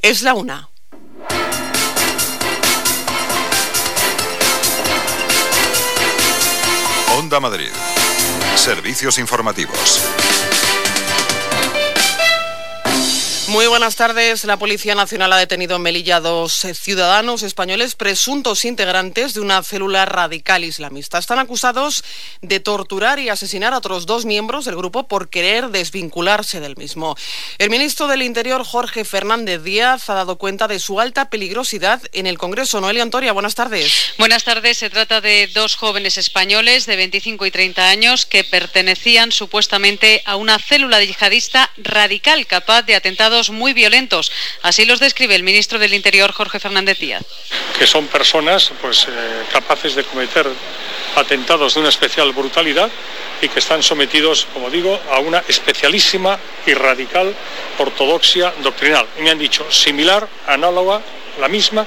Es la 1. Onda Madrid. Servicios informativos. Muy buenas tardes. La Policía Nacional ha detenido en Melilla a 2 ciudadanos españoles presuntos integrantes de una célula radical islamista. Están acusados de torturar y asesinar a otros 2 miembros del grupo por querer desvincularse del mismo. El ministro del Interior, Jorge Fernández Díaz, ha dado cuenta de su alta peligrosidad en el Congreso. Noelia Antoria, buenas tardes. Buenas tardes. Se trata de 2 jóvenes españoles de 25 y 30 años que pertenecían supuestamente a una célula yihadista radical capaz de atentados muy violentos. Así los describe el ministro del Interior, Jorge Fernández Díaz. Que son personas capaces de cometer atentados de una especial brutalidad y que están sometidos, como digo, a una especialísima y radical ortodoxia doctrinal. Y me han dicho similar, análoga, la misma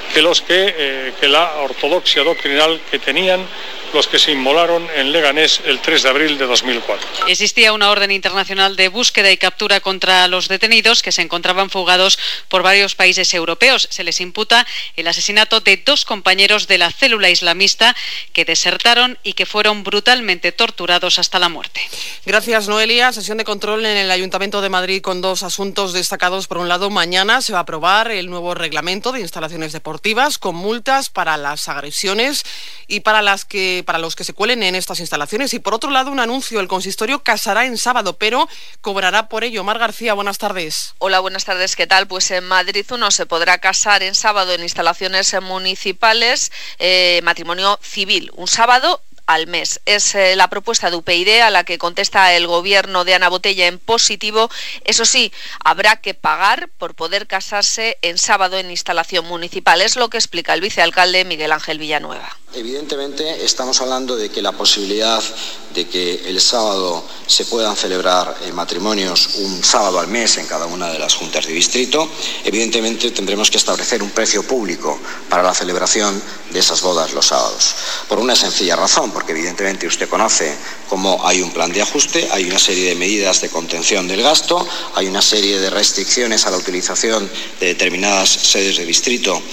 que la ortodoxia doctrinal que tenían los que se inmolaron en Leganés el 3 de abril de 2004. Existía una orden internacional de búsqueda y captura contra los detenidos que se encontraban fugados por varios países europeos. Se les imputa el asesinato de 2 compañeros de la célula islamista que desertaron y que fueron brutalmente torturados hasta la muerte. Gracias, Noelia. Sesión de control en el Ayuntamiento de Madrid con 2 asuntos destacados. Por un lado, mañana se va a aprobar el nuevo reglamento de instalaciones deportivas con multas para las agresiones y para los que se cuelen en estas instalaciones. Y por otro lado, un anuncio: el consistorio casará en sábado, pero cobrará por ello. Mar García, buenas tardes. Hola, buenas tardes, ¿qué tal? Pues en Madrid uno se podrá casar en sábado en instalaciones municipales, matrimonio civil, un sábado al mes. Es la propuesta de UPyD a la que contesta el gobierno de Ana Botella en positivo. Eso sí, habrá que pagar por poder casarse en sábado en instalación municipal. Es lo que explica el vicealcalde Miguel Ángel Villanueva. Evidentemente estamos hablando de que la posibilidad de que el sábado se puedan celebrar matrimonios un sábado al mes en cada una de las juntas de distrito. Evidentemente tendremos que establecer un precio público para la celebración de esas bodas los sábados. Por una sencilla razón, porque evidentemente usted conoce cómo hay un plan de ajuste, hay una serie de medidas de contención del gasto, hay una serie de restricciones a la utilización de determinadas sedes de distrito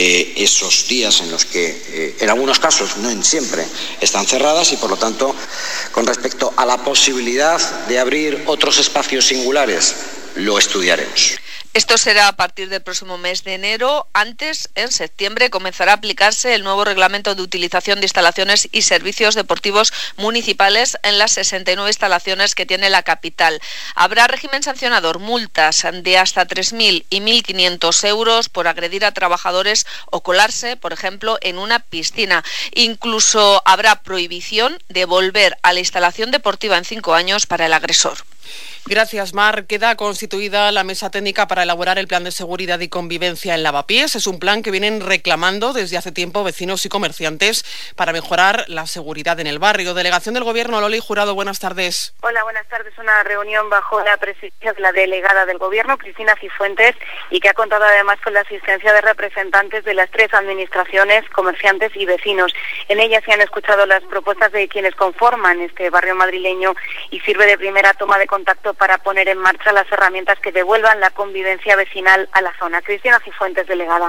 esos días en los que en algunos casos, no en siempre, están cerradas y por lo tanto, con respecto a la posibilidad de abrir otros espacios singulares, lo estudiaremos. Esto será a partir del próximo mes de enero. Antes, en septiembre, comenzará a aplicarse el nuevo reglamento de utilización de instalaciones y servicios deportivos municipales en las 69 instalaciones que tiene la capital. Habrá régimen sancionador, multas de hasta 3.000 y 1.500 euros por agredir a trabajadores o colarse, por ejemplo, en una piscina. Incluso habrá prohibición de volver a la instalación deportiva en 5 años para el agresor. Gracias, Mar. Queda constituida la mesa técnica para elaborar el plan de seguridad y convivencia en Lavapiés. Es un plan que vienen reclamando desde hace tiempo vecinos y comerciantes para mejorar la seguridad en el barrio. Delegación del Gobierno, Loli Jurado, buenas tardes. Hola, buenas tardes. Una reunión bajo la presidencia de la delegada del Gobierno, Cristina Cifuentes, y que ha contado además con la asistencia de representantes de las 3 administraciones, comerciantes y vecinos. En ella se han escuchado las propuestas de quienes conforman este barrio madrileño y sirve de primera toma de contacto para poner en marcha las herramientas que devuelvan la convivencia vecinal a la zona. Cristina Cifuentes, delegada.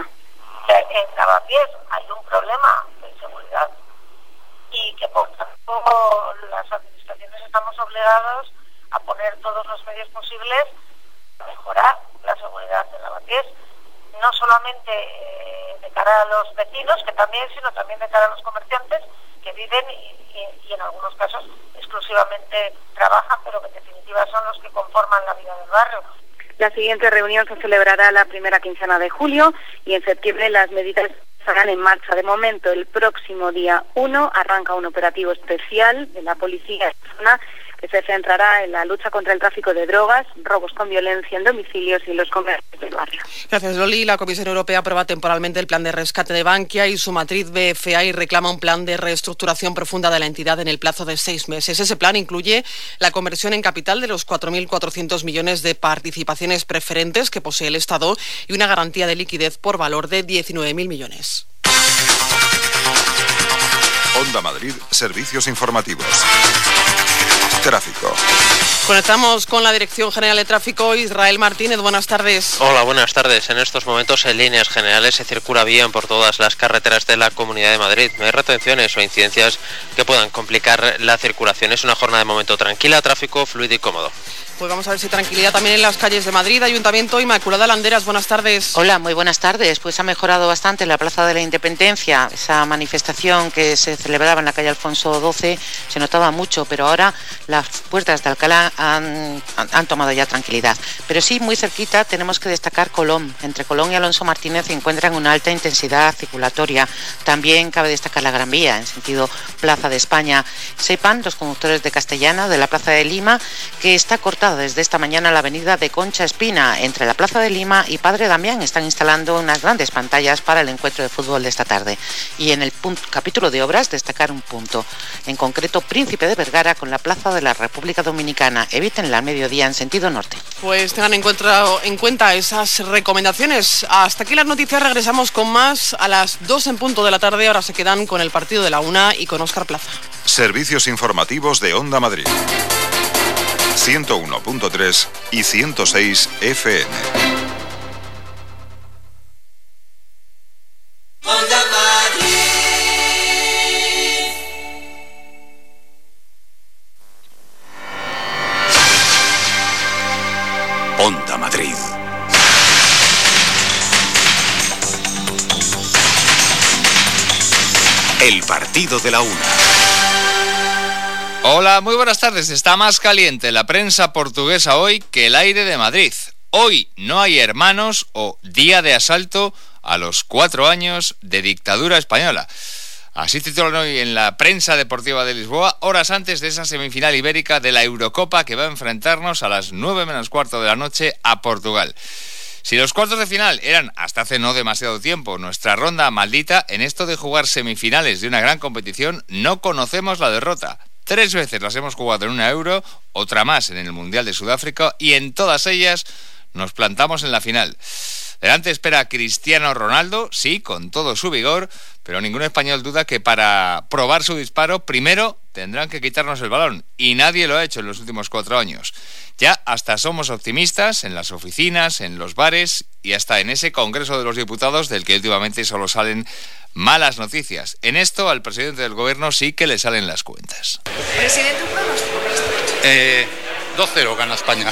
En Lavapiés hay un problema de seguridad y que por tanto las administraciones estamos obligados a poner todos los medios posibles para mejorar la seguridad en Lavapiés, no solamente de cara a los vecinos, que también, sino también de cara a los comerciantes que viven y en algunos casos exclusivamente trabajan, pero que en definitiva son los que conforman la vida del barrio. La siguiente reunión se celebrará la primera quincena de julio y en septiembre las medidas estarán en marcha. De momento, el próximo día 1 arranca un operativo especial de la policía de la zona que se centrará en la lucha contra el tráfico de drogas, robos con violencia en domicilios y los comercios del barrio. Gracias, Loli. La Comisión Europea aprueba temporalmente el plan de rescate de Bankia y su matriz BFA y reclama un plan de reestructuración profunda de la entidad en el plazo de 6 meses. Ese plan incluye la conversión en capital de los 4.400 millones de participaciones preferentes que posee el Estado y una garantía de liquidez por valor de 19.000 millones. Onda Madrid, servicios informativos. Tráfico. Conectamos con la Dirección General de Tráfico. Israel Martínez, buenas tardes. Hola, buenas tardes. En estos momentos, en líneas generales, se circula bien por todas las carreteras de la Comunidad de Madrid. No hay retenciones o incidencias que puedan complicar la circulación. Es una jornada de momento tranquila, tráfico fluido y cómodo. Pues vamos a ver si tranquilidad también en las calles de Madrid. Ayuntamiento, Inmaculada Landeras, buenas tardes. Hola, muy buenas tardes. Pues ha mejorado bastante la Plaza de la Independencia. Esa manifestación que se celebraba en la calle Alfonso XII se notaba mucho, pero ahora las puertas de Alcalá han tomado ya tranquilidad. Pero sí, muy cerquita tenemos que destacar Colón. Entre Colón y Alonso Martínez se encuentran una alta intensidad circulatoria. También cabe destacar la Gran Vía, en sentido Plaza de España. Sepan los conductores de Castellana, de la Plaza de Lima, que está cortada desde esta mañana la avenida de Concha Espina. Entre la Plaza de Lima y Padre Damián están instalando unas grandes pantallas para el encuentro de fútbol de esta tarde. Y en el capítulo de obras destacar un punto, en concreto Príncipe de Vergara con la Plaza de la República Dominicana. Evítenla al mediodía en sentido norte. Pues tengan en cuenta esas recomendaciones. Hasta aquí las noticias, regresamos con más a las 2 en punto de la tarde. Ahora se quedan con el partido de la 1 y con Óscar Plaza. Servicios informativos de Onda Madrid. 101.3 y 106 FM. Onda Madrid. Onda Madrid. El partido de la 1. Hola, muy buenas tardes. Está más caliente la prensa portuguesa hoy que el aire de Madrid. Hoy no hay hermanos o día de asalto a los 4 años de dictadura española. Así titulan hoy en la prensa deportiva de Lisboa, horas antes de esa semifinal ibérica de la Eurocopa que va a enfrentarnos a las 9 menos cuarto de la noche a Portugal. Si los cuartos de final eran, hasta hace no demasiado tiempo, nuestra ronda maldita, en esto de jugar semifinales de una gran competición no conocemos la derrota. 3 veces las hemos jugado en una Euro, otra más en el Mundial de Sudáfrica, y en todas ellas nos plantamos en la final. Delante espera Cristiano Ronaldo, sí, con todo su vigor, pero ningún español duda que para probar su disparo primero tendrán que quitarnos el balón, y nadie lo ha hecho en los últimos 4 años. Ya hasta somos optimistas en las oficinas, en los bares y hasta en ese Congreso de los Diputados del que últimamente solo salen malas noticias. En esto al presidente del gobierno sí que le salen las cuentas. Presidente, ¿un pronóstico para esta noche? 2-0 gana España.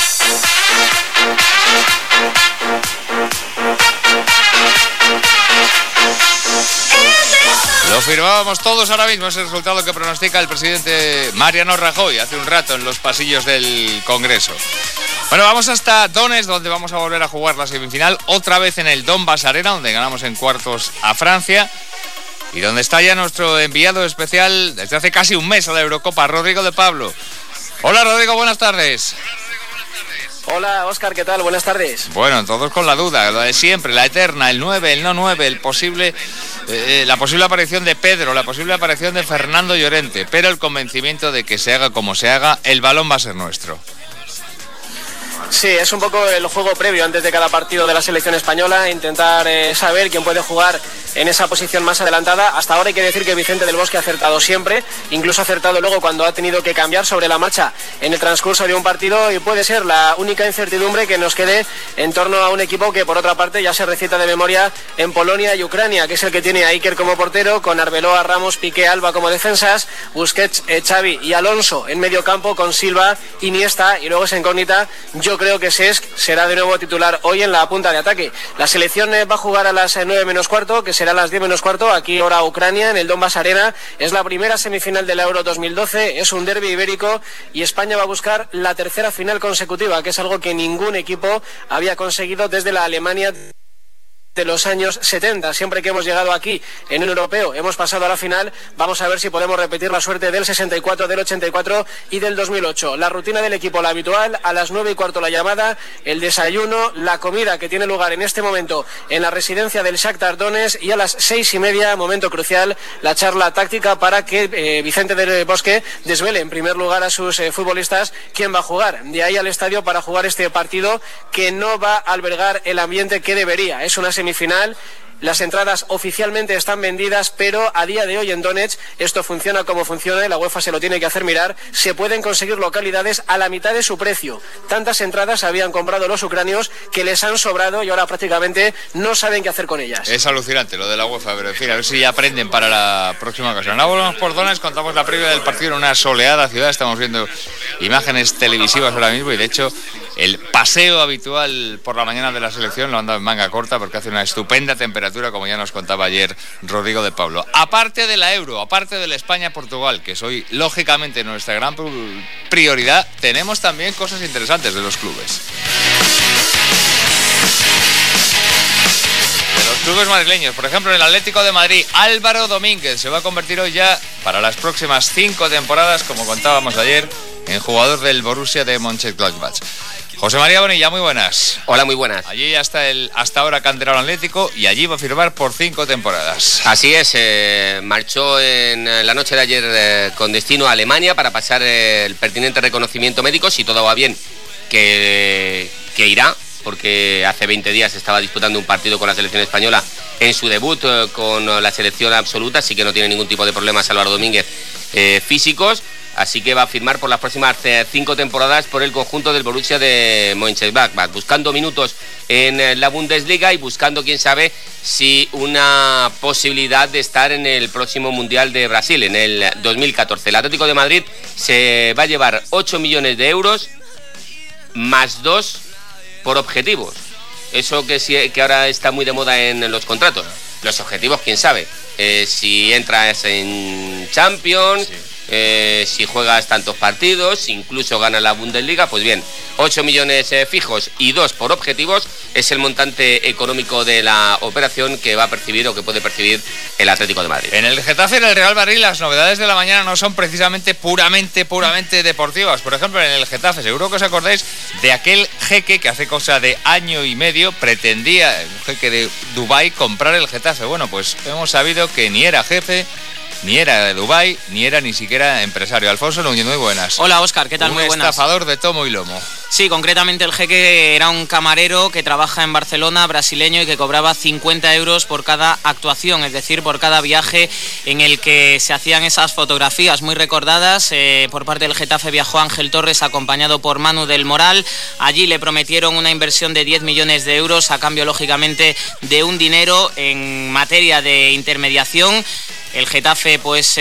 Lo firmábamos todos ahora mismo, ese resultado que pronostica el presidente Mariano Rajoy hace un rato en los pasillos del Congreso. Bueno, vamos hasta Donetsk, donde vamos a volver a jugar la semifinal, otra vez en el Donbass Arena, donde ganamos en cuartos a Francia, y donde está ya nuestro enviado especial desde hace casi un mes a la Eurocopa, Rodrigo de Pablo. Hola Rodrigo, buenas tardes. Hola Óscar, ¿qué tal? Buenas tardes. Bueno, todos con la duda, lo de siempre, la eterna, el 9, el no 9, la posible aparición de Pedro, la posible aparición de Fernando Llorente, pero el convencimiento de que se haga como se haga, el balón va a ser nuestro. Sí, es un poco el juego previo antes de cada partido de la selección española, intentar saber quién puede jugar en esa posición más adelantada. Hasta ahora hay que decir que Vicente del Bosque ha acertado siempre, incluso ha acertado luego cuando ha tenido que cambiar sobre la marcha en el transcurso de un partido, y puede ser la única incertidumbre que nos quede en torno a un equipo que por otra parte ya se recita de memoria en Polonia y Ucrania, que es el que tiene a Iker como portero, con Arbeloa, Ramos, Piqué, Alba como defensas, Busquets, Xavi y Alonso en medio campo, con Silva, Iniesta, y luego esa incógnita. Yo creo que Cesc será de nuevo titular hoy en la punta de ataque. La selección va a jugar a las 9 menos cuarto, que será a las 10 menos cuarto, aquí hora Ucrania, en el Donbass Arena. Es la primera semifinal de la Euro 2012, es un derbi ibérico, y España va a buscar la tercera final consecutiva, que es algo que ningún equipo había conseguido desde la Alemania de los años 70. Siempre que hemos llegado aquí en un europeo hemos pasado a la final. Vamos a ver si podemos repetir la suerte del 64, del 84 y del 2008. La rutina del equipo, la habitual, a las 9 y cuarto la llamada, el desayuno, la comida que tiene lugar en este momento en la residencia del Shakhtar Donetsk, y a las 6:30, momento crucial, la charla táctica para que Vicente del Bosque desvele en primer lugar a sus futbolistas quién va a jugar. De ahí al estadio para jugar este partido que no va a albergar el ambiente que debería. Es una semifinal Las entradas oficialmente están vendidas, pero a día de hoy en Donetsk esto funciona como funciona y la UEFA se lo tiene que hacer mirar. Se pueden conseguir localidades a la mitad de su precio. Tantas entradas habían comprado los ucranios que les han sobrado y ahora prácticamente no saben qué hacer con ellas. Es alucinante lo de la UEFA, pero en fin, a ver si aprenden para la próxima ocasión. Ahora volvemos por Donetsk, contamos la previa del partido en una soleada ciudad. Estamos viendo imágenes televisivas ahora mismo y de hecho el paseo habitual por la mañana de la selección lo han dado en manga corta porque hace una estupenda temperatura, como ya nos contaba ayer Rodrigo de Pablo. Aparte de la Euro, aparte de la España-Portugal, que es hoy lógicamente nuestra gran prioridad, tenemos también cosas interesantes de los clubes. De los clubes madrileños, por ejemplo, en el Atlético de Madrid, Álvaro Domínguez se va a convertir hoy ya, para las próximas 5 temporadas, como contábamos ayer, en jugador del Borussia de Mönchengladbach. José María Bonilla, muy buenas. Hola, muy buenas. Allí ya está el hasta ahora canterano Atlético y allí va a firmar por 5 temporadas. Así es, marchó en la noche de ayer con destino a Alemania para pasar el pertinente reconocimiento médico, si todo va bien, que irá, porque hace 20 días estaba disputando un partido con la selección española en su debut con la selección absoluta, así que no tiene ningún tipo de problemas Álvaro Domínguez físicos. Así que va a firmar por las próximas 5 temporadas por el conjunto del Borussia de Mönchengladbach, buscando minutos en la Bundesliga y buscando, quién sabe, si una posibilidad de estar en el próximo Mundial de Brasil, en el 2014. El Atlético de Madrid se va a llevar 8 millones de euros más 2 por objetivos. Eso que ahora está muy de moda en los contratos. Los objetivos, quién sabe. Si entras en Champions... Sí. Si juegas tantos partidos, si incluso ganas la Bundesliga, pues bien, 8 millones fijos y 2 por objetivos es el montante económico de la operación que va a percibir o que puede percibir el Atlético de Madrid. En el Getafe y en el Real Madrid las novedades de la mañana no son precisamente puramente deportivas. Por ejemplo, en el Getafe, seguro que os acordáis de aquel jeque que hace cosa de año y medio pretendía, un jeque de Dubái, comprar el Getafe. Bueno, pues hemos sabido que ni era jefe, ni era de Dubái, ni era ni siquiera empresario. Alfonso Núñez, muy buenas. Hola, Óscar, ¿qué tal? Muy buenas. Un estafador de tomo y lomo. Sí, concretamente el jeque era un camarero que trabaja en Barcelona, brasileño, y que cobraba 50 euros por cada actuación, es decir, por cada viaje en el que se hacían esas fotografías muy recordadas. Por parte del Getafe viajó Ángel Torres acompañado por Manu del Moral. Allí le prometieron una inversión de 10 millones de euros a cambio, lógicamente, de un dinero en materia de intermediación. El Getafe pues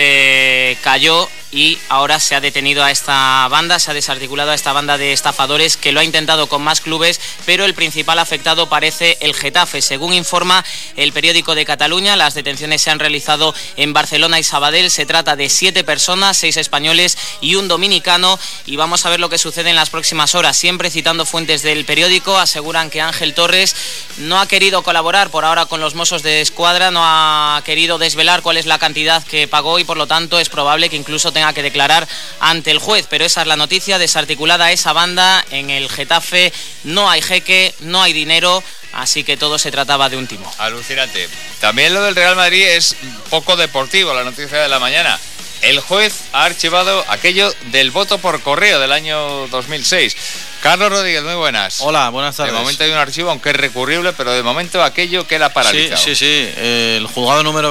cayó y ahora se ha detenido a esta banda, se ha desarticulado a esta banda de estafadores que lo ha intentado con más clubes, pero el principal afectado parece el Getafe. Según informa el periódico de Cataluña, las detenciones se han realizado en Barcelona y Sabadell. Se trata de 7 personas, 6 españoles y un dominicano, y vamos a ver lo que sucede en las próximas horas. Siempre citando fuentes del periódico, aseguran que Ángel Torres no ha querido colaborar por ahora con los Mossos de Escuadra, no ha querido desvelar cuál es la cantidad que pagó y por lo tanto es probable que incluso tenga que declarar ante el juez. Pero esa es la noticia: desarticulada esa banda. En el Getafe no hay jeque, no hay dinero, así que todo se trataba de un timo. Alucinante. También lo del Real Madrid es poco deportivo, la noticia de la mañana. El juez ha archivado aquello del voto por correo del año 2006. Carlos Rodríguez, muy buenas. Hola, buenas tardes. De momento hay un archivo, aunque es recurrible, pero de momento aquello que la paralizado. Sí. El juzgado número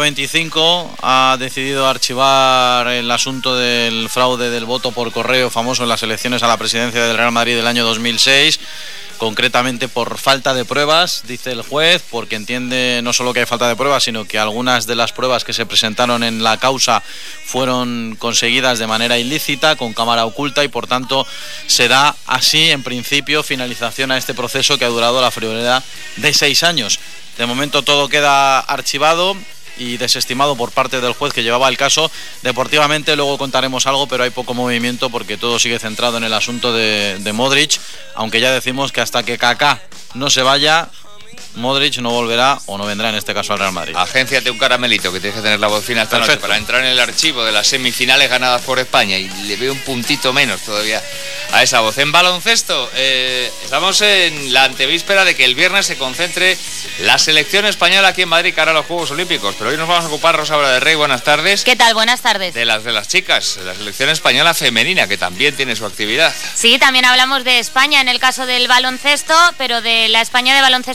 25 ha decidido archivar el asunto del fraude del voto por correo famoso en las elecciones a la presidencia del Real Madrid del año 2006. Concretamente por falta de pruebas, dice el juez, porque entiende no solo que hay falta de pruebas, sino que algunas de las pruebas que se presentaron en la causa fueron conseguidas de manera ilícita, con cámara oculta, y por tanto se da así, en principio, finalización a este proceso que ha durado la friolera de 6 años. De momento todo queda archivado y desestimado por parte del juez que llevaba el caso. Deportivamente luego contaremos algo, pero hay poco movimiento porque todo sigue centrado en el asunto de Modric, aunque ya decimos que hasta que Kaká no se vaya, Modric no volverá o no vendrá en este caso al Real Madrid. Agénciate un caramelito que tienes que tener la voz fina esta noche para entrar en el archivo de las semifinales ganadas por España, y le veo un puntito menos todavía a esa voz. En baloncesto, estamos en la antevíspera de que el viernes se concentre la selección española aquí en Madrid cara a los Juegos Olímpicos, pero hoy nos vamos a ocupar, Rosa Bra de Rey, buenas tardes. ¿Qué tal? Buenas tardes. De las chicas, la selección española femenina, que también tiene su actividad. Sí, también hablamos de España en el caso del baloncesto, pero de la España de baloncesto femenino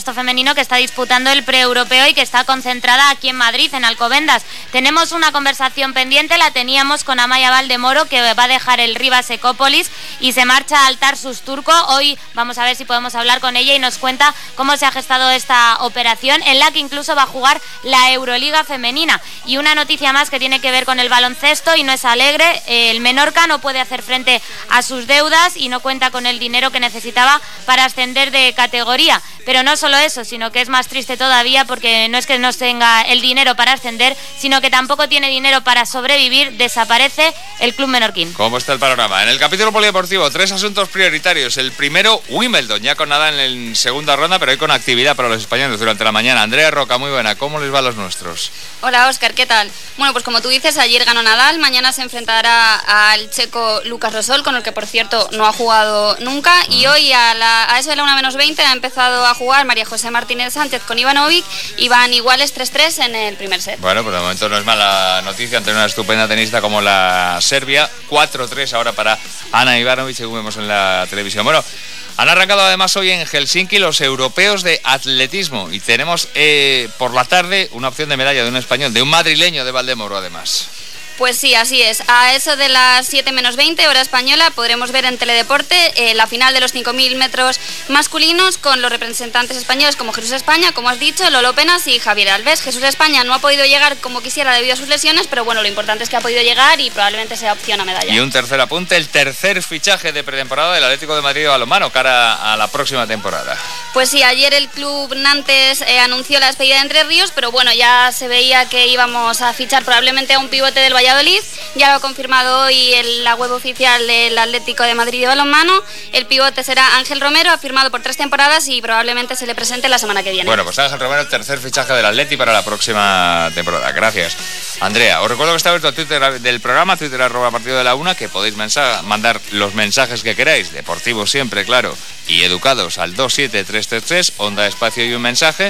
femenino que está disputando el preeuropeo y que está concentrada aquí en Madrid, en Alcobendas. Tenemos una conversación pendiente, la teníamos con Amaya Valdemoro, que va a dejar el Rivas Ecópolis y se marcha al Tarsus turco. Hoy vamos a ver si podemos hablar con ella y nos cuenta cómo se ha gestado esta operación, en la que incluso va a jugar la Euroliga femenina. Y una noticia más que tiene que ver con el baloncesto y no es alegre. El Menorca no puede hacer frente a sus deudas y no cuenta con el dinero que necesitaba para ascender de categoría. Pero no solo eso, sino que es más triste todavía, porque no es que no tenga el dinero para ascender, sino que tampoco tiene dinero para sobrevivir. Desaparece el club menorquín. ¿Cómo está el panorama? En el capítulo polideportivo, 3 asuntos prioritarios. El primero, Wimbledon, ya con nada en segunda ronda, pero hoy con actividad para los españoles durante la mañana. Andrea Roca, muy buena. ¿Cómo les va a los nuestros? Hola, Óscar, ¿qué tal? Bueno, pues como tú dices, ayer ganó Nadal, mañana se enfrentará al checo Lucas Rosol, con el que por cierto no ha jugado nunca, y hoy a eso de la 1:20 ha empezado a jugar María José Martínez Sánchez con Ivanovic y van iguales 3-3 en el primer set. Bueno, pues de momento no es mala noticia ante una estupenda tenista como la Serbia. 4-3 ahora para Ana Ivanovic, según vemos en la televisión. Bueno, han arrancado además hoy en Helsinki los europeos de atletismo y tenemos por la tarde una opción de medalla de un español, de un madrileño, de Valdemoro además. Pues sí, así es. A eso de las 7:20 hora española podremos ver en Teledeporte la final de los 5.000 metros masculinos con los representantes españoles como Jesús España, como has dicho, Lolo Penas y Javier Alves. Jesús España no ha podido llegar como quisiera debido a sus lesiones, pero bueno, lo importante es que ha podido llegar y probablemente sea opción a medalla. Y un tercer apunte, el tercer fichaje de pretemporada del Atlético de Madrid de balonmano cara a la próxima temporada. Pues sí, ayer el club Nantes anunció la despedida de Entre Ríos, pero bueno, ya se veía que íbamos a fichar probablemente a un pivote del Valladolid. Ya lo ha confirmado hoy en la web oficial del Atlético de Madrid de balonmano. El pivote será Ángel Romero, ha firmado por 3 temporadas y probablemente se le presente la semana que viene. Bueno, pues Ángel Romero, el tercer fichaje del Atleti para la próxima temporada. Gracias, Andrea. Os recuerdo que está abierto el Twitter del programa, Twitter @partido_de_la_una, que podéis mandar los mensajes que queráis, deportivos siempre, claro, y educados, al 27333, onda espacio y un mensaje.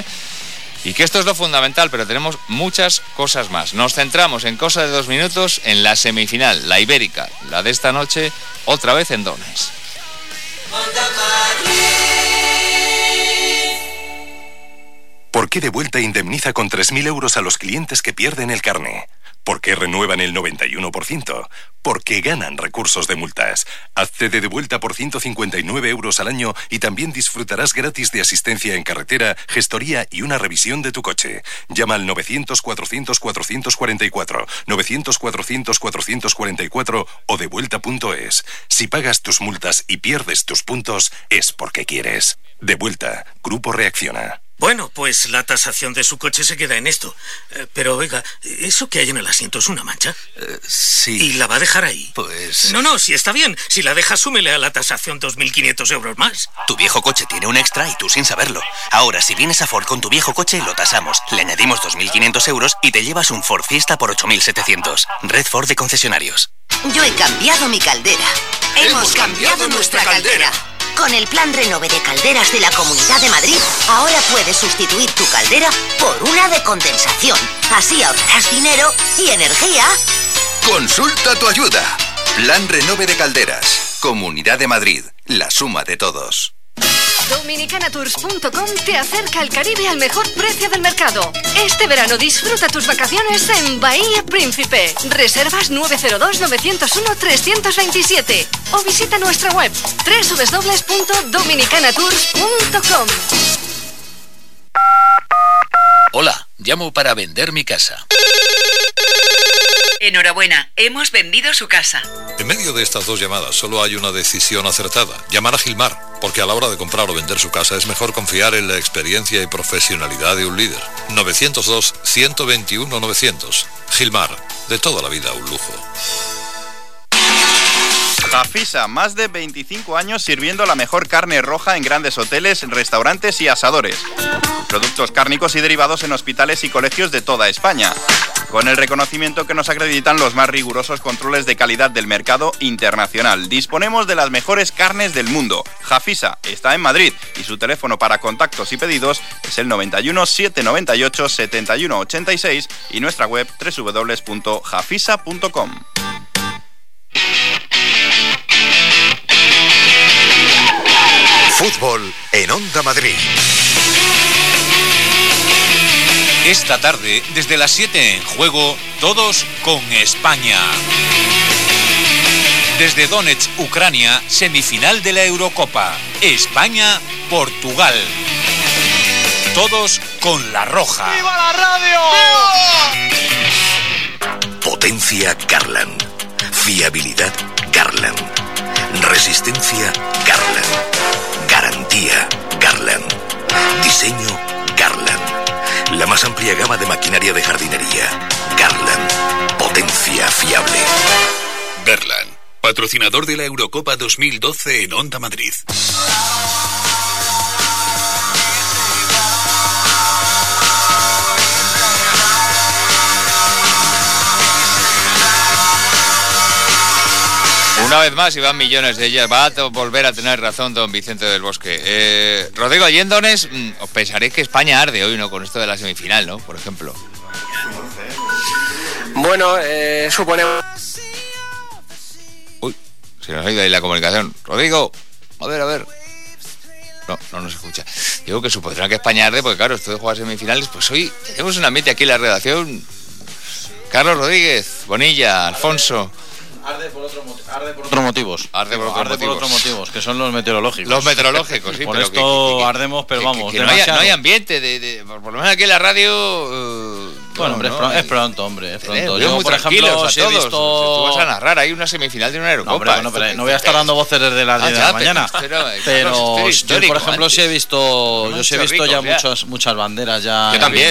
Y que esto es lo fundamental, pero tenemos muchas cosas más. Nos centramos en cosa de 2 minutos en la semifinal, la ibérica, la de esta noche, otra vez en Donés. ¿Por qué Devuelta indemniza con 3.000 euros a los clientes que pierden el carné? ¿Por qué renuevan el 91%? Porque ganan recursos de multas. Hazte de Devuelta por 159 euros al año y también disfrutarás gratis de asistencia en carretera, gestoría y una revisión de tu coche. Llama al 900-400-444, 900-400-444 o devuelta.es. Si pagas tus multas y pierdes tus puntos, es porque quieres. Devuelta. Grupo Reacciona. Bueno, pues la tasación de su coche se queda en esto. Pero oiga, ¿eso que hay en el asiento es una mancha? Sí. ¿Y la va a dejar ahí? Pues... No, si está bien. Si la deja, súmele a la tasación 2.500 euros más. Tu viejo coche tiene un extra y tú sin saberlo. Ahora, si vienes a Ford con tu viejo coche, lo tasamos. Le añadimos 2.500 euros y te llevas un Ford Fiesta por 8.700. Red Ford de concesionarios. Yo he cambiado mi caldera. Hemos cambiado nuestra caldera. Con el plan Renove de calderas de la Comunidad de Madrid, ahora puedes sustituir tu caldera por una de condensación. Así ahorrarás dinero y energía. Consulta tu ayuda. Plan Renove de calderas. Comunidad de Madrid. La suma de todos. Dominicanatours.com te acerca al Caribe al mejor precio del mercado. Este verano disfruta tus vacaciones en Bahía Príncipe. Reservas 902-901-327 o visita nuestra web www.dominicanatours.com. Hola, llamo para vender mi casa. Enhorabuena, hemos vendido su casa. En medio de estas 2 llamadas solo hay una decisión acertada: llamar a Gilmar, porque a la hora de comprar o vender su casa es mejor confiar en la experiencia y profesionalidad de un líder. 902-121-900. Gilmar, de toda la vida un lujo. Jafisa, más de 25 años sirviendo la mejor carne roja en grandes hoteles, restaurantes y asadores. Productos cárnicos y derivados en hospitales y colegios de toda España. Con el reconocimiento que nos acreditan los más rigurosos controles de calidad del mercado internacional. Disponemos de las mejores carnes del mundo. Jafisa está en Madrid y su teléfono para contactos y pedidos es el 91 798 71 86 y nuestra web www.jafisa.com. Fútbol en Onda Madrid. Esta tarde, desde las 7 en juego, todos con España. Desde Donetsk, Ucrania, semifinal de la Eurocopa. España-Portugal. Todos con la roja. ¡Viva la radio! ¡Viva! Potencia Garland. Fiabilidad Garland. Resistencia Garland. Garantía Garland. Diseño Garland. La más amplia gama de maquinaria de jardinería. Garland. Potencia fiable. Garland, patrocinador de la Eurocopa 2012 en Onda Madrid. Una vez más, y van millones de ellas, va a volver a tener razón don Vicente del Bosque. Rodrigo, allí en Donetsk, os pensaréis que España arde hoy, ¿no? Con esto de la semifinal, ¿no? Por ejemplo. Bueno, suponemos... Uy, se nos ha ido ahí la comunicación. Rodrigo, a ver. No nos escucha. Digo que supondrá que España arde, porque claro, esto de jugar semifinales, pues hoy tenemos un ambiente aquí en la redacción. Carlos Rodríguez, Bonilla, Alfonso... Arde por otros motivos. Arde por otros motivos, que son los meteorológicos. Los meteorológicos, sí. Por pero esto ardemos, pero vamos. Que no hay ambiente, por lo menos aquí en la radio... Bueno, hombre, es pronto, hombre, es pronto. Yo, por ejemplo, si he visto... Tú vas a narrar, hay una semifinal de una Eurocopa. No voy a estar dando voces desde las 10 de la mañana. Pero yo, por ejemplo, sí he visto ya muchas banderas ya. Yo también.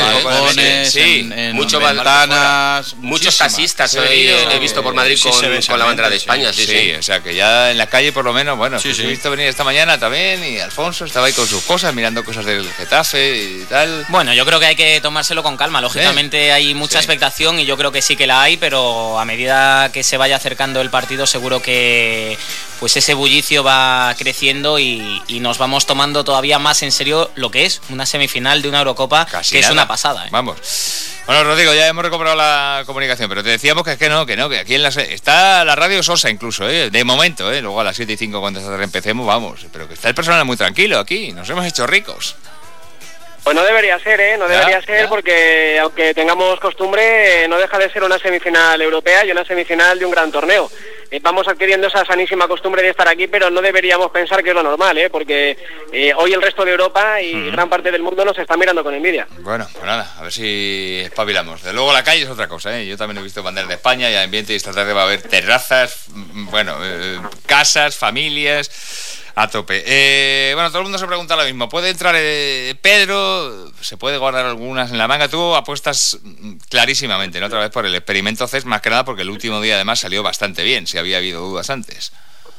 En muchas ventanas. Muchos taxistas he visto por Madrid con la bandera de España. Sí, o sea que ya en la calle por lo menos, bueno, he visto venir esta mañana también y Alfonso estaba ahí con sus cosas, mirando cosas del Getafe y tal. Bueno, yo creo que hay que tomárselo con calma, lógicamente. Hay mucha expectación y yo creo que sí que la hay, pero a medida que se vaya acercando el partido seguro que pues ese bullicio va creciendo y nos vamos tomando todavía más en serio lo que es una semifinal de una Eurocopa. Casi que nada. Es una pasada. Vamos. Bueno, Rodrigo, ya hemos recuperado la comunicación, pero te decíamos que aquí en está la radio sosa incluso, de momento, luego a las 7:05 cuando empecemos, vamos, pero que está el personal muy tranquilo aquí, nos hemos hecho ricos. Pues no debería ser, porque aunque tengamos costumbre, no deja de ser una semifinal europea y una semifinal de un gran torneo. Vamos adquiriendo esa sanísima costumbre de estar aquí, pero no deberíamos pensar que es lo normal, porque hoy el resto de Europa y gran parte del mundo nos está mirando con envidia. Bueno, pues nada, a ver si espabilamos. De luego la calle es otra cosa, Yo también he visto banderas de España y ambiente, y esta tarde va a haber terrazas, casas, familias... A tope. Bueno, todo el mundo se pregunta lo mismo. ¿Puede entrar Pedro? ¿Se puede guardar algunas en la manga? Tú apuestas clarísimamente, ¿no? Otra vez por el experimento CES, más que nada porque el último día además salió bastante bien, si había habido dudas antes.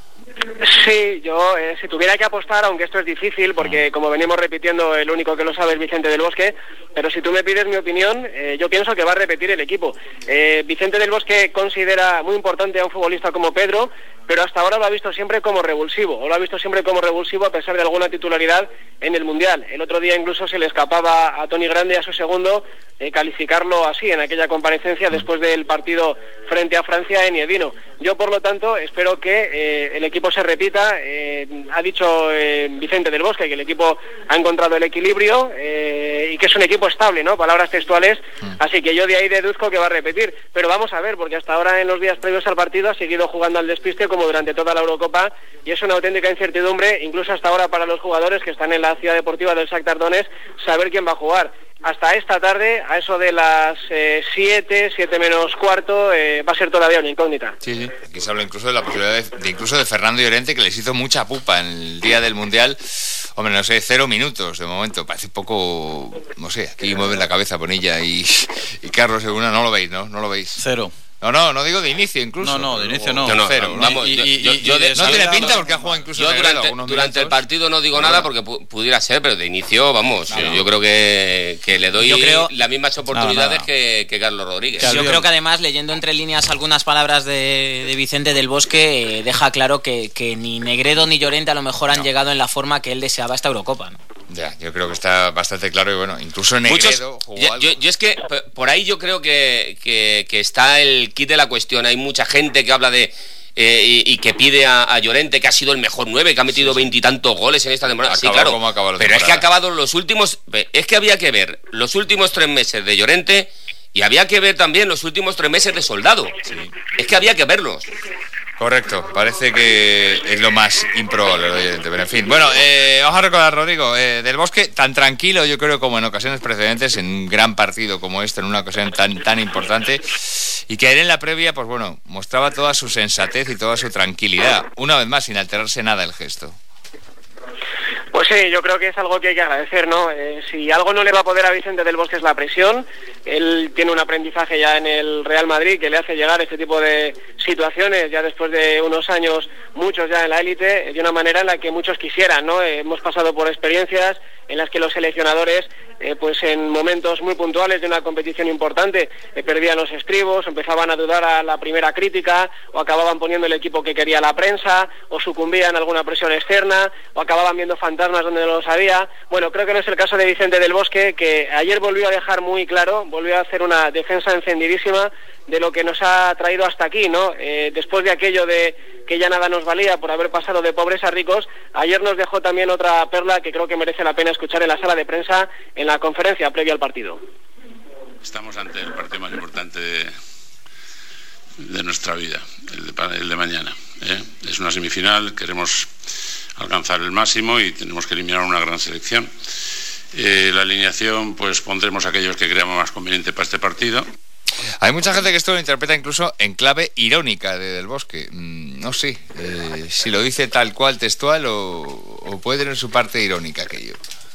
Sí, yo si tuviera que apostar, aunque esto es difícil, porque como venimos repitiendo, el único que lo sabe es Vicente del Bosque, pero si tú me pides mi opinión, yo pienso que va a repetir el equipo. Vicente del Bosque considera muy importante a un futbolista como Pedro, pero hasta ahora lo ha visto siempre como revulsivo, a pesar de alguna titularidad en el Mundial. El otro día incluso se le escapaba a Toni Grande, a su segundo, calificarlo así en aquella comparecencia después del partido frente a Francia en Edino. Yo, por lo tanto, espero que el equipo se repita. Ha dicho Vicente del Bosque que el equipo ha encontrado el equilibrio y que es un equipo estable, ¿no? Palabras textuales. Así que yo de ahí deduzco que va a repetir. Pero vamos a ver, porque hasta ahora en los días previos al partido ha seguido jugando al despiste como durante toda la Eurocopa, y es una auténtica incertidumbre, incluso hasta ahora para los jugadores que están en la ciudad deportiva del Shakhtar Donetsk, saber quién va a jugar. Hasta esta tarde, a eso de las 7 menos cuarto, va a ser todavía una incógnita. Sí. Aquí se habla incluso de la posibilidad de Fernando Llorente, que les hizo mucha pupa en el día del Mundial. Hombre, no sé, 0 minutos de momento. Parece poco, no sé, aquí mueven la cabeza Bonilla y Carlos Segura. No lo veis, ¿no? No lo veis. 0. No digo de inicio incluso. No, de inicio no. Cero. Vamos, no tiene pinta porque ha jugado incluso durante el partido no digo nada porque pudiera ser, pero de inicio, vamos, yo creo que le doy las mismas oportunidades que Carlos Rodríguez. Yo creo que además, leyendo entre líneas algunas palabras de Vicente del Bosque, deja claro que ni Negredo ni Llorente a lo mejor han llegado en la forma que él deseaba esta Eurocopa, ¿no? Ya, yo creo que está bastante claro y bueno, incluso Negredo jugó algo. Yo es que por ahí yo creo que está el kit de la cuestión. Hay mucha gente que habla de y que pide a Llorente, que ha sido el mejor 9, que ha metido 20 y tantos goles en esta temporada. Sí, claro, pero es que ha acabado los últimos... Es que había que ver los últimos 3 meses de Llorente y había que ver también los últimos 3 meses de Soldado. Sí. Es que había que verlos. Correcto, parece que es lo más improbable, pero en fin. Bueno, vamos a recordar, Rodrigo, Del Bosque, tan tranquilo yo creo como en ocasiones precedentes, en un gran partido como este, en una ocasión tan importante, y que ayer en la previa, pues bueno, mostraba toda su sensatez y toda su tranquilidad, una vez más, sin alterarse nada el gesto. Pues sí, yo creo que es algo que hay que agradecer, ¿no? Si algo no le va a poder a Vicente Del Bosque es la presión. Él tiene un aprendizaje ya en el Real Madrid que le hace llegar este tipo de situaciones, ya después de unos años, muchos ya en la élite, de una manera en la que muchos quisieran, ¿no? Hemos pasado por experiencias en las que los seleccionadores, pues en momentos muy puntuales de una competición importante, perdían los estribos, empezaban a dudar a la primera crítica, o acababan poniendo el equipo que quería la prensa, o sucumbían a alguna presión externa, o acababan viendo fantasmas donde no los había. Bueno, creo que no es el caso de Vicente Del Bosque, que ayer volvió a dejar muy claro, volvió a hacer una defensa encendidísima de lo que nos ha traído hasta aquí, ¿no? Después de aquello de que ya nada nos valía por haber pasado de pobres a ricos, ayer nos dejó también otra perla que creo que merece la pena escuchar en la sala de prensa en la conferencia previa al partido. Estamos ante el partido más importante de nuestra vida, el de mañana. Es una semifinal, queremos alcanzar el máximo y tenemos que eliminar una gran selección. La alineación, pues pondremos aquellos que creamos más conveniente para este partido. Hay mucha gente que esto lo interpreta incluso en clave irónica de Del Bosque. No sé si lo dice tal cual textual o puede tener su parte irónica aquello.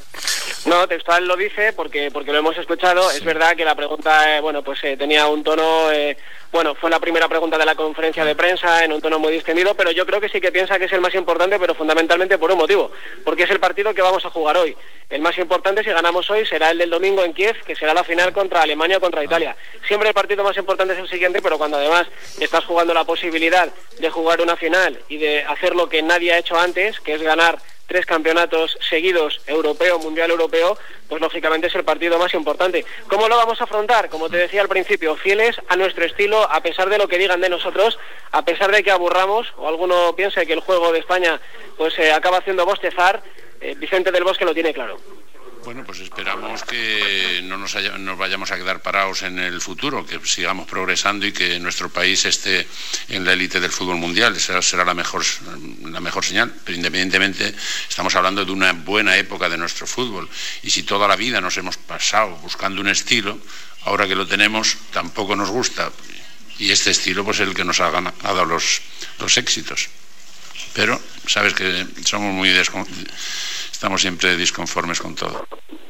No, textual lo dice porque lo hemos escuchado. Sí. Es verdad que la pregunta, tenía un tono... fue la primera pregunta de la conferencia de prensa en un tono muy distendido, pero yo creo que sí que piensa que es el más importante, pero fundamentalmente por un motivo, porque es el partido que vamos a jugar hoy. El más importante, si ganamos hoy, será el del domingo en Kiev, que será la final contra Alemania o contra Italia. Siempre el partido más importante es el siguiente, pero cuando además estás jugando la posibilidad de jugar una final y de hacer lo que nadie ha hecho antes, que es ganar 3 campeonatos seguidos, europeo, mundial europeo, pues lógicamente es el partido más importante. ¿Cómo lo vamos a afrontar? Como te decía al principio, fieles a nuestro estilo, a pesar de lo que digan de nosotros, a pesar de que aburramos, o alguno piense que el juego de España pues acaba haciendo bostezar, Vicente Del Bosque lo tiene claro. Bueno, pues esperamos que no nos vayamos a quedar parados en el futuro, que sigamos progresando y que nuestro país esté en la élite del fútbol mundial. Esa será la mejor señal. Pero independientemente, estamos hablando de una buena época de nuestro fútbol. Y si toda la vida nos hemos pasado buscando un estilo, ahora que lo tenemos tampoco nos gusta. Y este estilo pues es el que nos ha dado los éxitos. Pero sabes que somos estamos siempre disconformes con todo.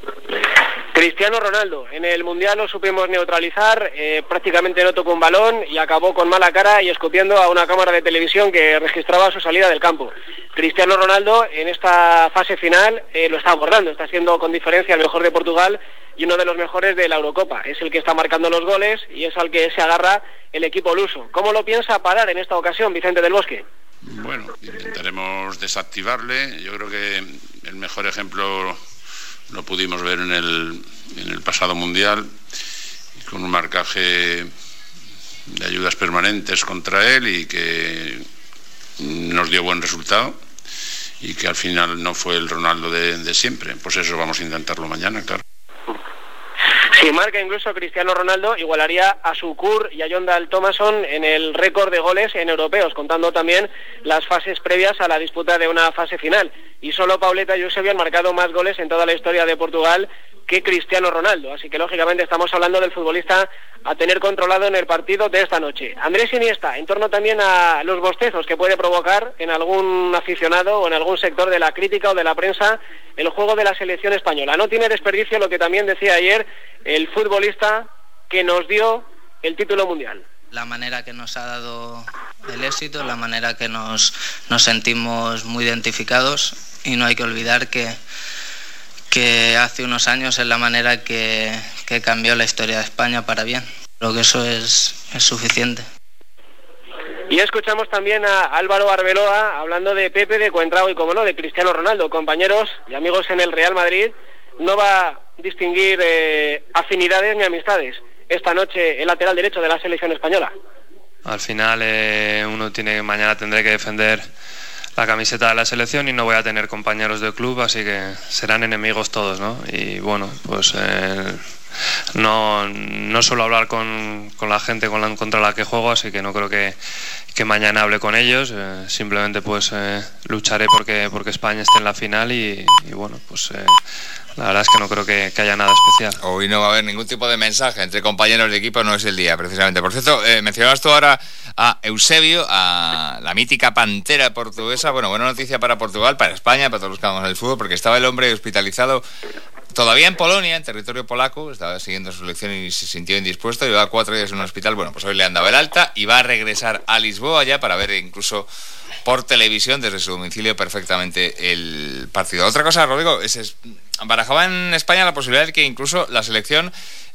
Cristiano Ronaldo, en el Mundial lo supimos neutralizar, prácticamente no tocó un balón y acabó con mala cara y escupiendo a una cámara de televisión que registraba su salida del campo. Cristiano Ronaldo en esta fase final lo está abordando, está siendo con diferencia el mejor de Portugal y uno de los mejores de la Eurocopa. Es el que está marcando los goles y es al que se agarra el equipo luso. ¿Cómo lo piensa parar en esta ocasión Vicente Del Bosque? Bueno, intentaremos desactivarle. Yo creo que el mejor ejemplo lo pudimos ver en el pasado Mundial, con un marcaje de ayudas permanentes contra él y que nos dio buen resultado y que al final no fue el Ronaldo de siempre. Pues eso vamos a intentarlo mañana, claro. Si marca incluso Cristiano Ronaldo, igualaría a Sukur y a Yondal Thomason en el récord de goles en europeos, contando también las fases previas a la disputa de una fase final. Y solo Pauleta y Eusebio han marcado más goles en toda la historia de Portugal que Cristiano Ronaldo. Así que lógicamente estamos hablando del futbolista a tener controlado en el partido de esta noche. Andrés Iniesta, en torno también a los bostezos que puede provocar en algún aficionado o en algún sector de la crítica o de la prensa el juego de la selección española. No tiene desperdicio lo que también decía ayer el futbolista que nos dio el título mundial. La manera que nos ha dado el éxito, la manera que nos sentimos muy identificados, y no hay que olvidar que hace unos años es la manera que cambió la historia de España para bien. Creo que eso es suficiente. Y escuchamos también a Álvaro Arbeloa hablando de Pepe, de Coentrao y, como no, de Cristiano Ronaldo. Compañeros y amigos en el Real Madrid, no va a distinguir afinidades ni amistades esta noche el lateral derecho de la selección española. Al final mañana tendré que defender la camiseta de la selección y no voy a tener compañeros de club, así que serán enemigos todos, ¿no? Y bueno, pues no suelo hablar con la gente contra la que juego, así que no creo que mañana hable con ellos. Simplemente pues lucharé porque España esté en la final y bueno, pues la verdad es que no creo que haya nada especial. Hoy no va a haber ningún tipo de mensaje entre compañeros de equipo, no es el día precisamente. Por cierto, mencionabas tú ahora a Eusebio, a la mítica pantera portuguesa. Bueno, buena noticia para Portugal, para España, para todos los que amamos el fútbol, porque estaba el hombre hospitalizado todavía en Polonia, en territorio polaco, estaba siguiendo su selección y se sintió indispuesto, llevaba 4 días en un hospital. Bueno, pues hoy le han dado el alta y va a regresar a Lisboa ya para ver incluso por televisión desde su domicilio perfectamente el partido. Otra cosa, Rodrigo, barajaba en España la posibilidad de que incluso la selección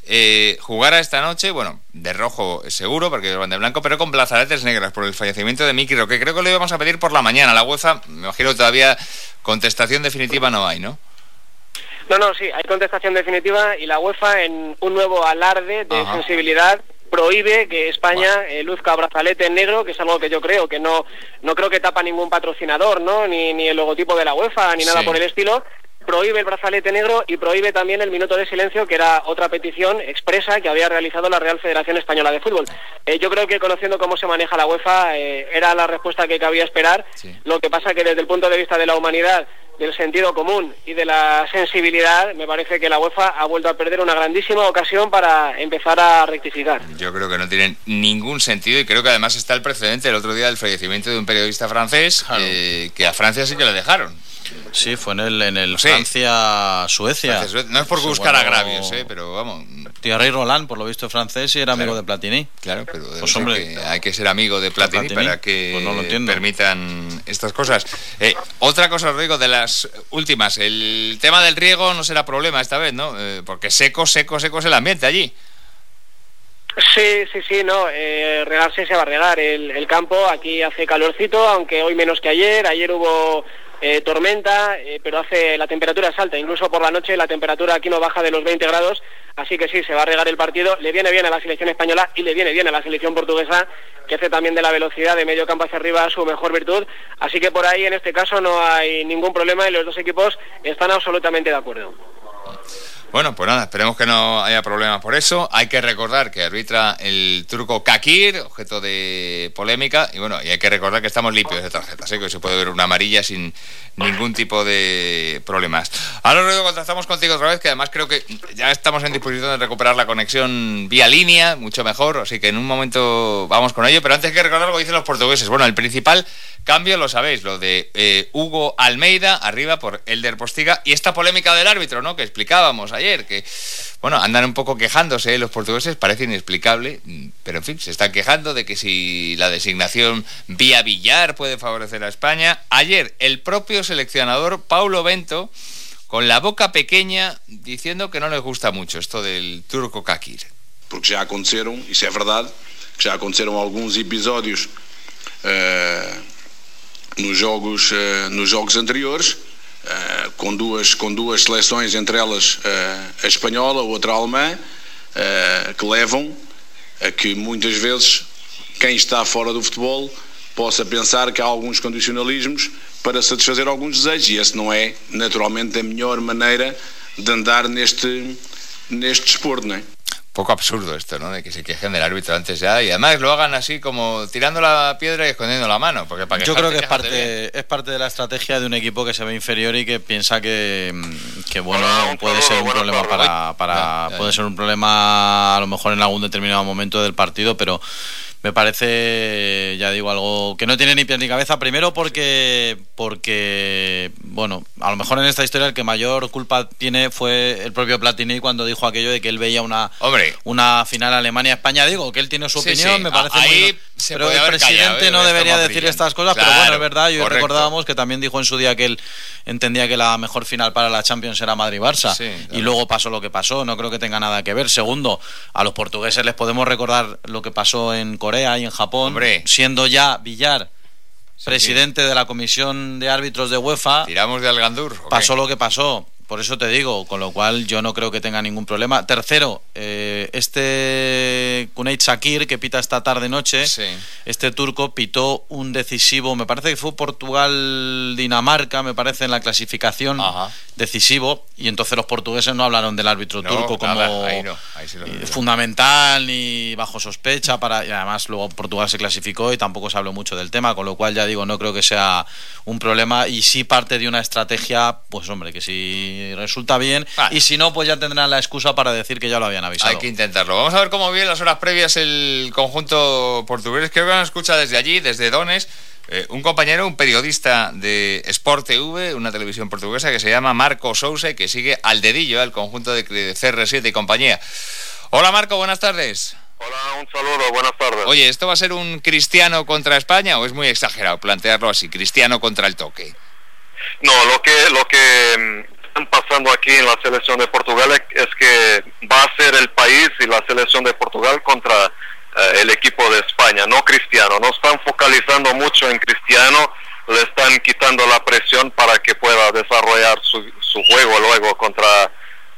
jugara esta noche, bueno, de rojo seguro, porque van de blanco, pero con brazaletes negras por el fallecimiento de Miki Roque. Creo que lo íbamos a pedir por la mañana. La UEFA, me imagino, todavía contestación definitiva no hay, ¿no? No, sí, hay contestación definitiva y la UEFA, en un nuevo alarde de sensibilidad, prohíbe que España luzca brazalete en negro, que es algo que yo creo que no creo que tapa ningún patrocinador, ¿no? Ni el logotipo de la UEFA, ni nada por el estilo. Prohíbe el brazalete negro y prohíbe también el minuto de silencio, que era otra petición expresa que había realizado la Real Federación Española de Fútbol. Yo creo que, conociendo cómo se maneja la UEFA, era la respuesta que cabía esperar. Sí. Lo que pasa que desde el punto de vista de la humanidad, del sentido común y de la sensibilidad, me parece que la UEFA ha vuelto a perder una grandísima ocasión para empezar a rectificar. Yo creo que no tiene ningún sentido y creo que además está el precedente el otro día del fallecimiento de un periodista francés, claro, que a Francia sí que le dejaron. Sí, fue en el Francia-Suecia. No es por buscar agravios, pero vamos. Thierry Roland, por lo visto, francés y era amigo de Platini. Claro, pero pues hombre, hay que ser amigo de Platini para que pues no permitan estas cosas. Otra cosa, Rodrigo, de las últimas, el tema del riego no será problema esta vez, ¿no? Porque seco es el ambiente allí. Sí, no, regarse se va a regar el campo. Aquí hace calorcito, aunque hoy menos que ayer. Ayer hubo tormenta, pero la temperatura es alta, incluso por la noche la temperatura aquí no baja de los 20 grados, así que sí, se va a regar el partido. Le viene bien a la selección española y le viene bien a la selección portuguesa, que hace también de la velocidad de medio campo hacia arriba su mejor virtud, así que por ahí en este caso no hay ningún problema y los dos equipos están absolutamente de acuerdo. Bueno, pues nada, esperemos que no haya problemas por eso. Hay que recordar que arbitra el turco Kakir, objeto de polémica, y bueno, y hay que recordar que estamos limpios de tarjetas, que se puede ver una amarilla sin ningún tipo de problemas. Ahora, Rodrigo, contactamos contigo otra vez, que además creo que ya estamos en disposición de recuperar la conexión vía línea, mucho mejor, así que en un momento vamos con ello, pero antes hay que recordar lo que dicen los portugueses. Bueno, el principal cambio, lo sabéis, lo de Hugo Almeida, arriba por Elder Postiga, y esta polémica del árbitro, ¿no?, que explicábamos ayer, que, bueno, andan un poco quejándose los portugueses, parece inexplicable, pero en fin, se están quejando de que si la designación vía Villar puede favorecer a España. Ayer, el propio seleccionador Paulo Bento, con la boca pequeña, diciendo que no les gusta mucho esto del turco Kakir. Porque já aconteceram, isso é verdade, que já aconteceram alguns episódios nos jogos anteriores, com duas seleções, entre elas a espanhola, outra a alemã, que levam a que muitas vezes quem está fora do futebol possa pensar que há alguns condicionalismos para satisfazer alguns desejos, e essa não é naturalmente a melhor maneira de andar neste desporto, não é? Poco absurdo esto, ¿no?, de que se quejen del árbitro antes ya y además lo hagan así como tirando la piedra y escondiendo la mano, porque para yo creo que es parte de la estrategia de un equipo que se ve inferior y que piensa que bueno, puede ser un problema puede ser un problema a lo mejor en algún determinado momento del partido, pero me parece, ya digo, algo que no tiene ni pies ni cabeza. Primero porque bueno, a lo mejor en esta historia el que mayor culpa tiene fue el propio Platini cuando dijo aquello de que él veía una final Alemania-España. Digo, que él tiene su opinión, sí. Me parece muy... Pero el presidente no debería decir estas cosas, claro, pero bueno, es verdad, y recordábamos que también dijo en su día que él entendía que la mejor final para la Champions era Madrid-Barça, sí, claro. Y luego pasó lo que pasó, no creo que tenga nada que ver. Segundo, a los portugueses les podemos recordar lo que pasó en Corea y en Japón, siendo ya Villar presidente de la comisión de árbitros de UEFA. Tiramos de Algandur. Pasó lo que pasó. Por eso te digo, con lo cual yo no creo que tenga ningún problema. Tercero, Cüneyt Çakır, que pita esta tarde-noche, este turco pitó un decisivo, me parece que fue Portugal-Dinamarca, me parece, en la clasificación, decisivo, y entonces los portugueses no hablaron del árbitro turco como ahí sí fundamental ni bajo sospecha, y además luego Portugal se clasificó y tampoco se habló mucho del tema, con lo cual ya digo, no creo que sea un problema, y sí parte de una estrategia, pues hombre, que si resulta bien, y si no, pues ya tendrán la excusa para decir que ya lo habían avisado. Hay que intentarlo. Vamos a ver cómo viene las horas previas el conjunto portugués. Creo que nos escucha desde allí, desde Donés, un compañero, un periodista de Sport TV, una televisión portuguesa, que se llama Marco Sousa, y que sigue al dedillo al conjunto de CR7 y compañía. Hola Marco, buenas tardes. Hola, un saludo, buenas tardes. Oye, ¿esto va a ser un Cristiano contra España o es muy exagerado plantearlo así, Cristiano contra el toque? No, lo que están pasando aquí en la selección de Portugal es que va a ser el país y la selección de Portugal contra el equipo de España, no Cristiano. No están focalizando mucho en Cristiano, le están quitando la presión para que pueda desarrollar su juego luego contra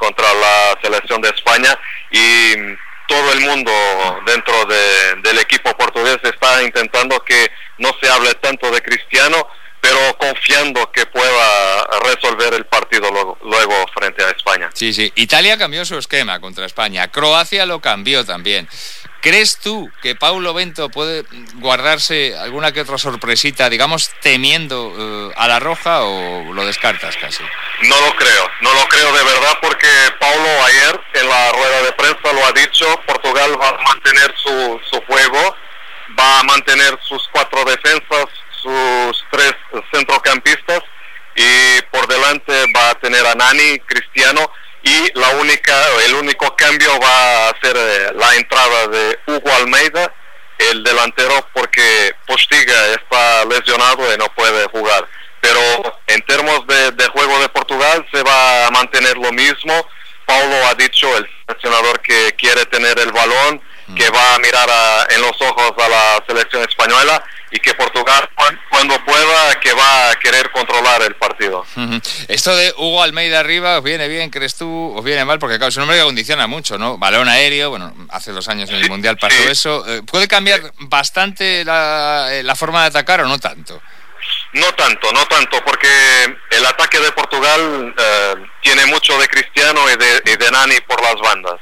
la selección de España, y todo el mundo dentro del equipo portugués está intentando que no se hable tanto de Cristiano, pero confiando que pueda resolver el partido luego frente a España. Sí. Italia cambió su esquema contra España, Croacia lo cambió también. ¿Crees tú que Paulo Bento puede guardarse alguna que otra sorpresita, digamos, temiendo a la roja, o lo descartas casi? No lo creo de verdad, porque Paulo ayer en la rueda de prensa lo ha dicho, Portugal va a mantener su juego, va a mantener sus 4 defensas, sus 3 centrocampistas, y por delante va a tener a Nani, Cristiano, y el único cambio va a ser la entrada de Hugo Almeida, el delantero, porque Postiga está lesionado y no puede jugar. Pero en términos de juego de Portugal se va a mantener lo mismo. Paulo ha dicho, el seleccionador, que quiere tener el balón, que va a mirar en los ojos a la selección española, y que Portugal, cuando pueda, que va a querer controlar el partido. Esto de Hugo Almeida arriba, ¿os viene bien, crees tú? ¿Os viene mal? Porque claro, es un hombre que condiciona mucho, ¿no? Balón aéreo, bueno, hace 2 años en el Mundial pasó eso. ¿Puede cambiar bastante la forma de atacar o no tanto? No tanto, porque el ataque de Portugal tiene mucho de Cristiano y de Nani por las bandas.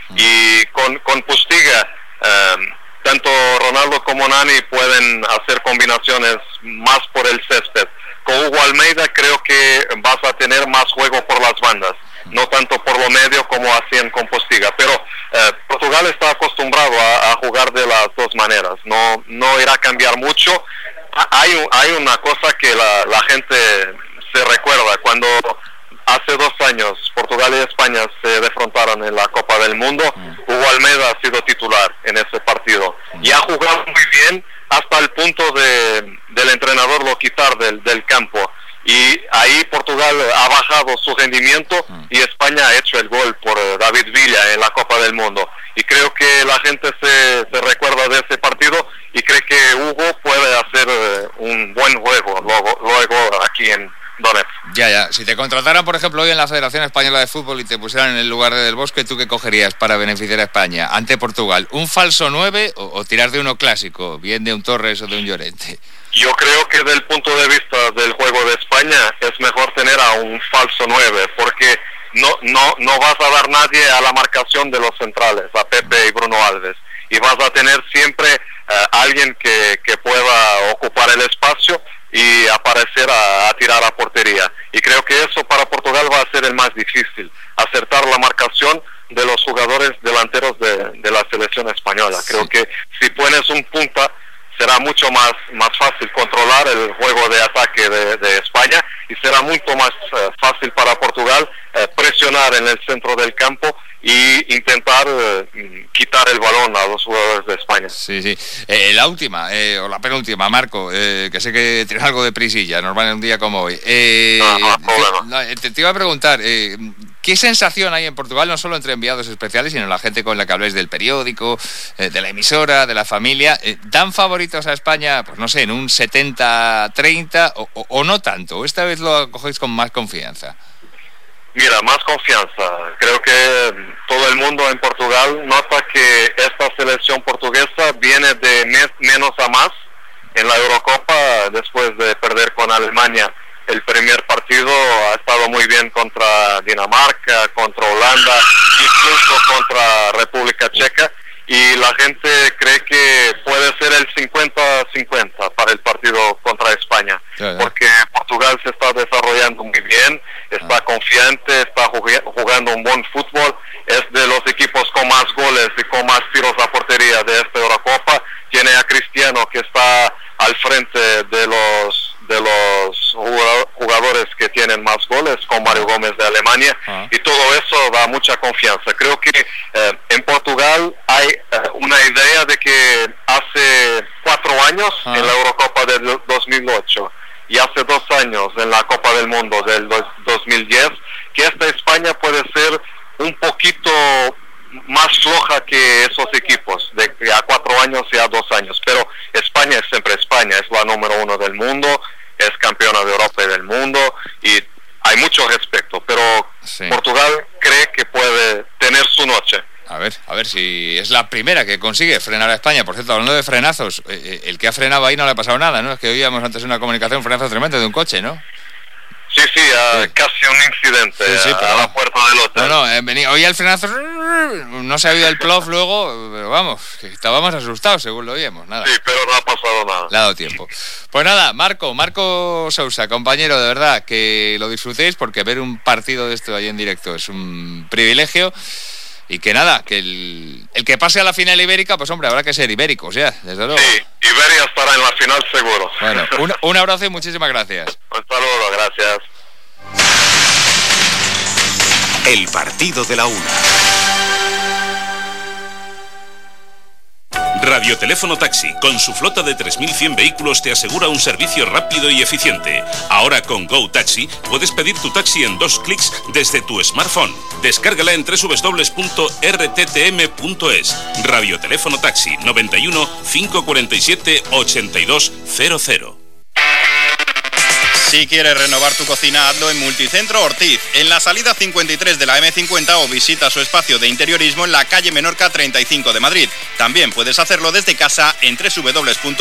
Y con Postiga, tanto Ronaldo como Nani pueden hacer combinaciones más por el césped. Con Hugo Almeida creo que vas a tener más juego por las bandas, no tanto por lo medio como hacían con Postiga. Pero Portugal está acostumbrado a jugar de las dos maneras, no irá a cambiar mucho. Hay una cosa que la gente se recuerda. Cuando hace 2 años Portugal y España se defrontaron en la Copa del Mundo, Hugo Almeida ha sido titular en ese partido y ha jugado muy bien hasta el punto del entrenador lo quitar del campo, y ahí Portugal ha bajado su rendimiento y España ha hecho el gol por David Villa en la Copa del Mundo, y creo que la gente se recuerda de ese partido y cree que Hugo puede hacer un buen juego luego aquí en Donetsk. Ya. Si te contrataran, por ejemplo, hoy en la Federación Española de Fútbol y te pusieran en el lugar de Del Bosque, ¿tú qué cogerías para beneficiar a España ante Portugal? ¿Un falso 9 o tirar de uno clásico, bien de un Torres o de un Llorente? Yo creo que desde el punto de vista del juego de España es mejor tener a un falso 9, porque no vas a dar nadie a la marcación de los centrales, a Pepe y Bruno Alves, y vas a tener siempre alguien que pueda ocupar el espacio y aparecer a tirar a portería. Y creo que eso para Portugal va a ser el más difícil, acertar la marcación de los jugadores delanteros de la selección española. Creo que si pones un punta será mucho más fácil controlar el juego de ataque de España, y será mucho más fácil para Portugal presionar en el centro del campo y intentar quitar el balón a los jugadores de España. Sí. La última, o la penúltima, Marco, que sé que tienes algo de prisilla, normal en un día como hoy. Te iba a preguntar, ¿qué sensación hay en Portugal, no solo entre enviados especiales, sino la gente con la que habléis del periódico, de la emisora, de la familia? ¿Dan favoritos a España, pues no sé, en un 70-30 o no tanto? ¿O esta vez lo cogéis con más confianza? Mira, más confianza. Creo que todo el mundo en Portugal nota que esta selección portuguesa viene de menos a más en la Eurocopa después de perder con Alemania. El primer partido ha estado muy bien contra Dinamarca, contra Holanda, incluso contra República Checa, y la gente cree que puede ser el 50-50 para el partido contra España, porque Portugal se está desarrollando muy bien, está confiante, está jugando un buen fútbol, es de los equipos con más goles y con más tiros a portería de esta Eurocopa. Tiene a Cristiano, que está al frente de los jugadores que tienen más goles, con Mario Gómez de Alemania, y todo eso da mucha confianza. Creo que en Portugal hay una idea de que hace 4 años en la Eurocopa del 2008 y hace 2 años en la Copa del Mundo del 2010, que esta España puede ser un poquito más floja que esos equipos de a 4 años y a 2 años, pero España es siempre España, es la número 1 del mundo, es campeona de Europa y del mundo, y hay mucho respeto, pero Portugal cree que puede tener su noche. A ver si es la primera que consigue frenar a España. Por cierto, hablando de frenazos, el que ha frenado ahí no le ha pasado nada, ¿no? Es que oíamos antes una comunicación, un frenazo tremendo de un coche, ¿no? Sí, casi un incidente a la puerta del hotel. No, oía el frenazo, no se ha oído el plof luego, pero vamos, que estábamos asustados según lo oíamos, nada. Sí, pero no ha pasado nada. Le ha dado tiempo. Pues nada, Marco Sousa, compañero, de verdad, que lo disfrutéis, porque ver un partido de esto ahí en directo es un privilegio. Y que nada, que el que pase a la final ibérica, pues hombre, habrá que ser ibéricos ya, desde luego. Sí, Iberia estará en la final seguro. Bueno, un abrazo y muchísimas gracias. Un saludo, gracias. El partido de la 1. Radioteléfono Taxi, con su flota de 3.100 vehículos, te asegura un servicio rápido y eficiente. Ahora con Go Taxi puedes pedir tu taxi en 2 clics desde tu smartphone. Descárgala en www.rttm.es. Radioteléfono Taxi 91 547 8200. Si quieres renovar tu cocina, hazlo en Multicentro Ortiz, en la salida 53 de la M50, o visita su espacio de interiorismo en la calle Menorca 35 de Madrid. También puedes hacerlo desde casa en www